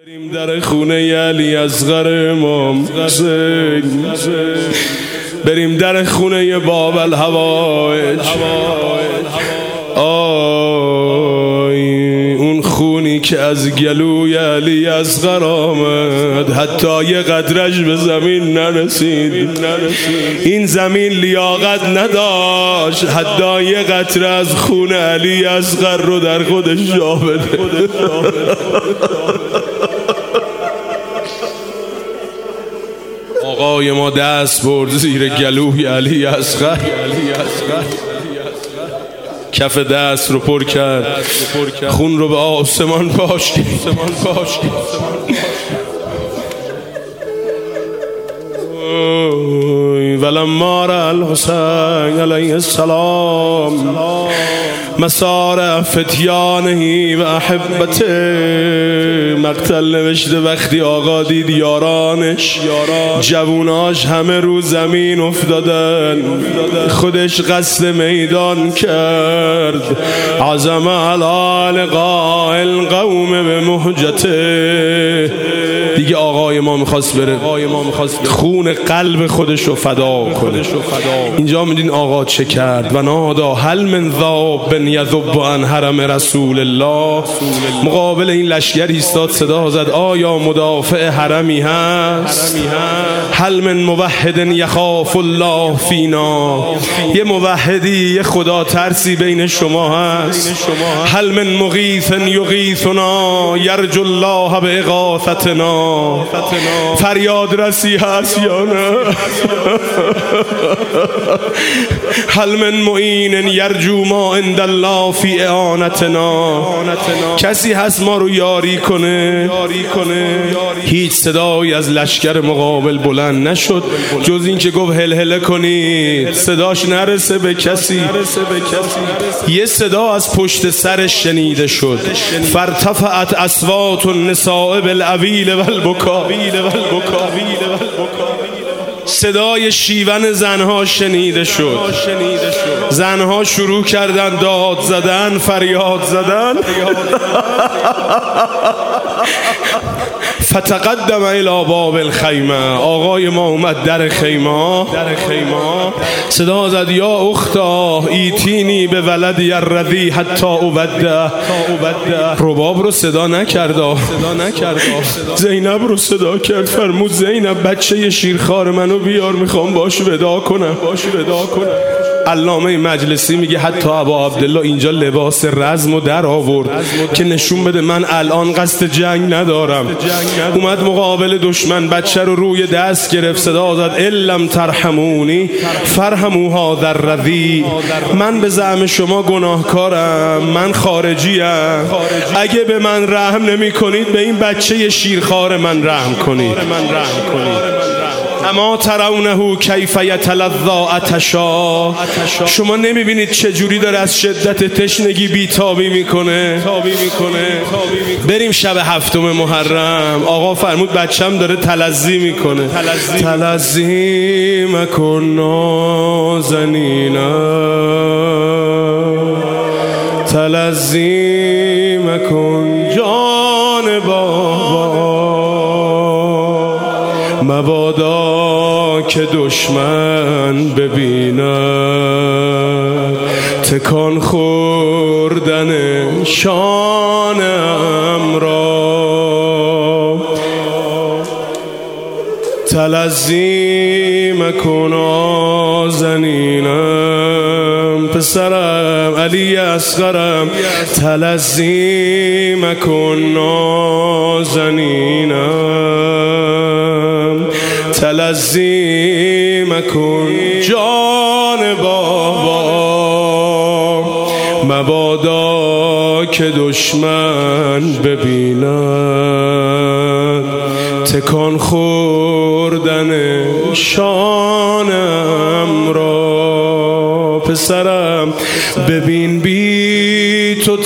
بریم در خونه علی اصغر امام حسین، بریم در خونه باب الحوائج. اون خونی که از گلوی علی اصغر آمد حتی یه قطرش به زمین نرسید. این زمین لیاقت نداشت حتی یه قطره از خون علی اصغر رو در خودش جا بده. آقای ما دست برد زیر گلوی علی اصغر، کف دست رو پر کرد، خون رو به آسمان پاش کرد. ولما رأى الحسین علیه السلام مسار فتیانه و احبته، مقتل نوشته وقتی آقا دید یارانش جووناش همه رو زمین افتادن، خودش قصد میدان کرد. عزم علی لقاء القوم به مهجته. دیگه آقای ما میخواست بره خون قلب خودش رو فدا کنه. اینجا میدین آقا چه کرد؟ و نادا هل من ذاب یذب عن حرم رسول الله. مقابل این لشگر ایستاد، صدا زد آیا مدافع حرمی هست؟ هل من موحد یخاف الله فینا. یه موحدی یه خدا ترسی بین شما هست؟ هل من مغیث یغیثنا یرجو الله باغاثتنا. فریاد رسی هست یا نه؟ هل من معین یرجو ما عند الله فی اعانتنا. کسی هست ما رو یاری کنه؟ هیچ صدایی از لشکر مقابل بلند نشد جز این که گفت هل کنید، صداش نرسه به کسی. یه صدا از پشت سرش شنیده شد، فارتفعت اصوات النساء بالعویل والبکا. صدای شیون زنها شنیده شد. زنها شروع کردن داد زدن، فریاد زدن. فتقدم الی باب الخیمه. آقای ما اومد در خیمه. صدا زد یا اختا ایتینی به ولدی الرضی حتی اوده. رباب رو صدا نکرد، زینب رو صدا کرد. فرمود زینب بچه شیرخوار منو بیار، میخوام باش ودا کنم. علامه مجلسی میگه حتی ابا عبدالله اینجا لباس رزمو در آورد که نشون بده من الان قصد جنگ ندارم. اومد مقابل دشمن، بچه رو روی دست گرفت، صدا زد الم ترحمونی فرحمو هذا الرضی. من به زعم شما گناهکارم، من خارجیم، اگه به من رحم نمی کنید به این بچه شیرخوار من رحم کنید. اما ترونه کیف یتلظی عطشا. شما نمیبینید چجوری داره از شدت تشنگی بیتابی میکنه. بریم شب 7 محرم. آقا فرمود بچم داره تلظی میکنه. تلظی مکن نازنینا، تلظی مکن جان بابا، مبادا که دشمن ببیند تکان خوردن شانم را. تلظی مکن نازنینم، پسرم علی اصغرم. تلظی مکن نازنینم، تلظی مکن جان بابا، مبادا که دشمن ببیند تکان خوردن شانم را. پسرم ببین بی تو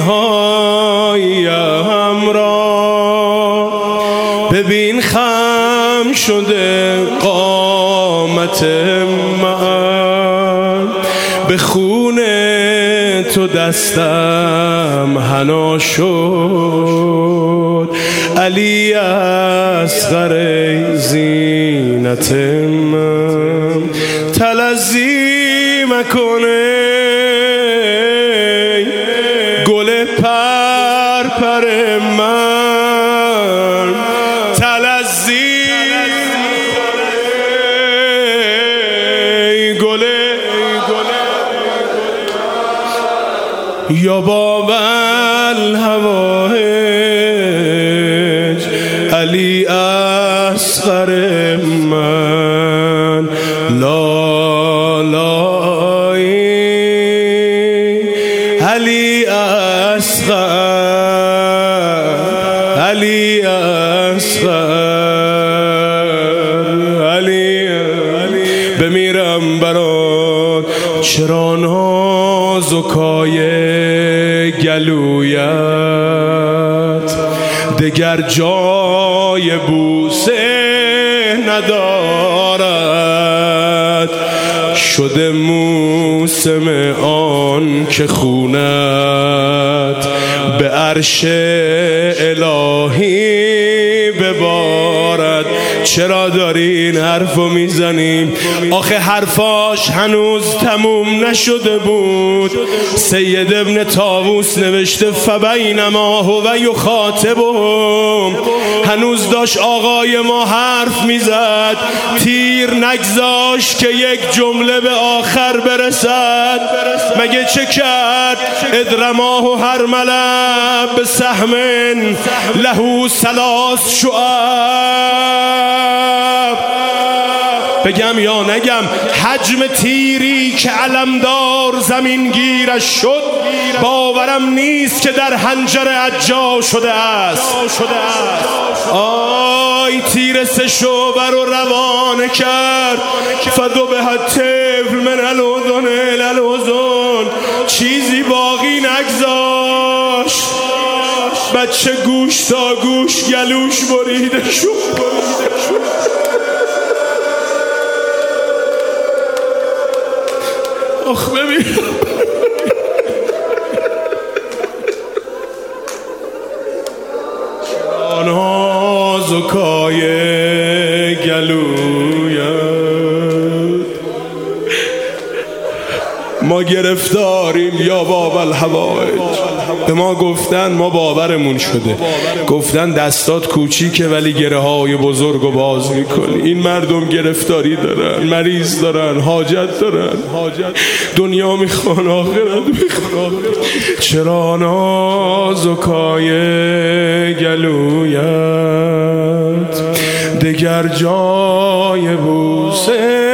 تنهایم را، ببین خم شده قامت من، به خون تو دستم حنا شد، علی اصغر زینت من تلذی مکنه گل پر من تلذی گل یا باب الهوایج علی اصغر من لا لا علی اصغر علی اصغر علی بمیرم برات چرا نازکای گلویت دگر جای بوسه ندارد شده موسم آن که خونت به عرش الهی ببارد. چرا داری این حرفو میزنیم؟ آخه حرفاش هنوز تموم نشده بود. سید ابن طاووس نوشته فبینما هو یخاطبهم، هنوز داشت آقای ما حرف میزد، تیر نگذاشت که یک جمله به آخر برسد. مگه چه کرد؟ ادرماه هرمله به سهم له ثلاث شعب. بگم یا نگم؟ حجم تیری که علمدار زمین گیرش شد باورم نیست که در حنجر عجا شده است. آی تیر سه شعبه رو روانه کرد. فدو به الطفل من الاذن الاذن، چیزی باقی نگذاشت. بچه گوش تا گوش گلوش بریده شد. آخ ببین نازکای گلویت ما گرفتاریم یا باب الهوایج. به ما گفتن، ما باورمون شده، گفتن دستات کوچیکه ولی گره های بزرگو باز میکنی. این مردم گرفتاری دارن، مریض دارن، حاجت دارن، دنیا میخوان، آخرت میخوان. چرا نازکای گلویت دگر جای بوسه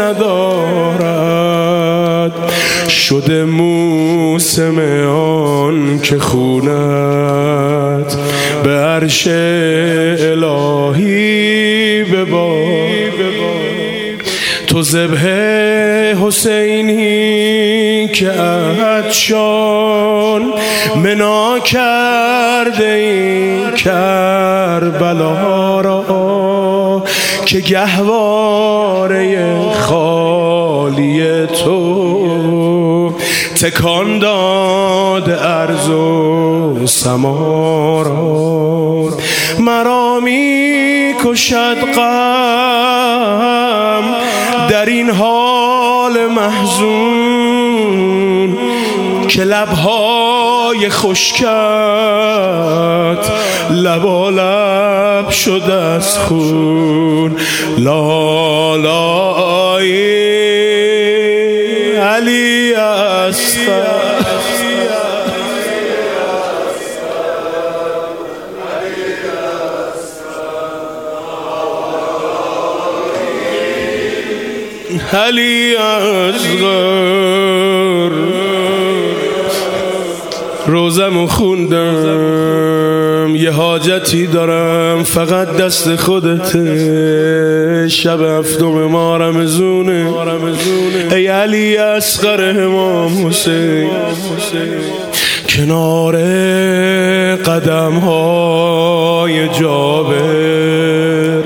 ندارد شده موسم آن که خونت به عرش الهی ببار. تو ذبح حسینی که عطشان منا کرده این کربلا را که گهواره خالی تو تکان داد ارض و سما را. مرا می کشد غم در این حال محزون که لبهای خشکت لبالب شده از خون. لا لا علی اصغر علی اصغر. روزمو خوندم، یه حاجتی دارم فقط دست خودته. شب هفتم ماه رمضونه، ای علی اصغر امام حسین، کنار قدم های جابر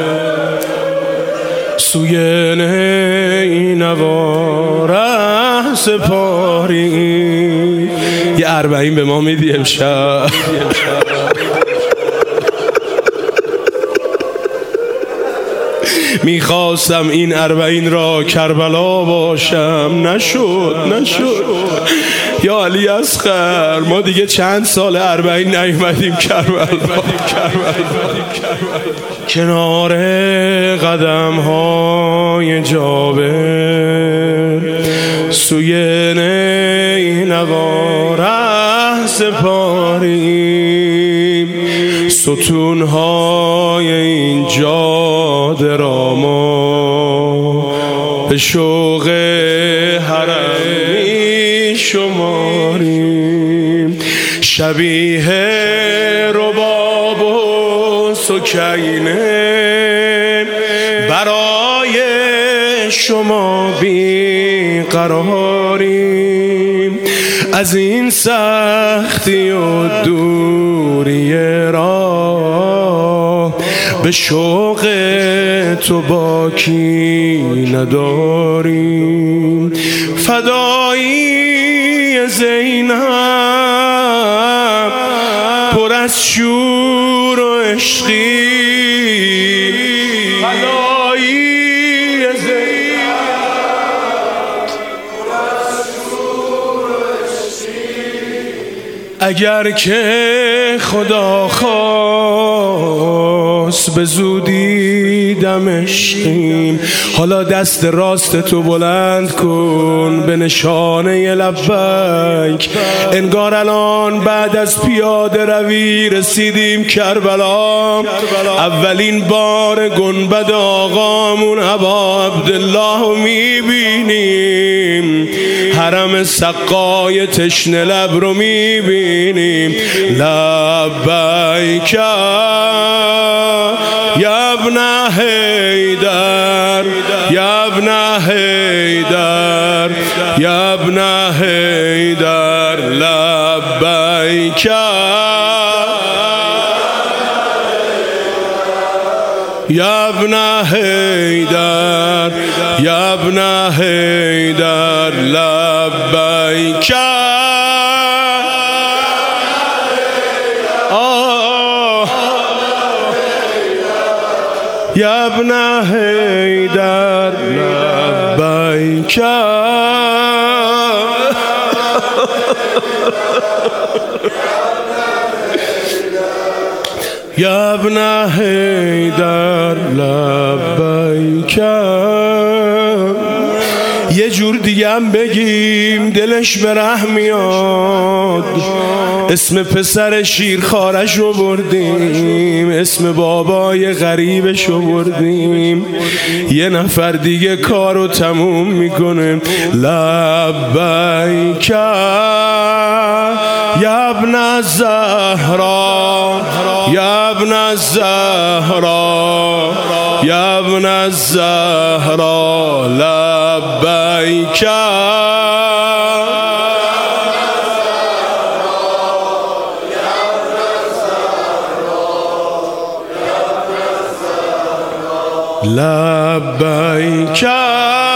سوی نینوا سپاری. یه 40 به ما میدی امشب؟ میخواستم این 40 را کربلا باشم، نشد. یا علی اصغر، ما دیگه چند سال 40 نیومدیم کربلا. کنار قدم های جابر سوی نینوا ره سپاریم، ستون های این جاده را ما به شوق حرم می شماریم. شبیه رباب و سکینه برای شما بیقراریم، از این سختی و دوری راه به شوق تو باکی نداریم. فدایی زینب پر از شور و عشقی، فدایی زینب پر از شور و عشقی. اگر که خدا خواست به زودی دمشقیم. حالا دست راست تو بلند کن به نشانه لبیک، انگار الان بعد از پیاده روی رسیدیم کربلا. اولین بار گنبد آقامون ابا عبدالله میبینیم، حرم سقای تشنه لب رو میبینیم. لبیک یا ابن حیدر، یا ابن حیدر، یا ابن حیدر، لبیک یا ابن حیدر، یا ابن حیدر، لبیک یا ابن حیدر، لبیک یا ابن حیدر، لبیک. یه جور دیگه هم بگیم دلش به رحم میاد. اسم پسر شیرخوارش رو بردیم، اسم بابای غریبش رو بردیم، یه نفر دیگه کارو تموم میکنه. لبیک یا ابن الزهرا، یا ابن الزهرا، یا ابن الزهرا، لبیک لبیک.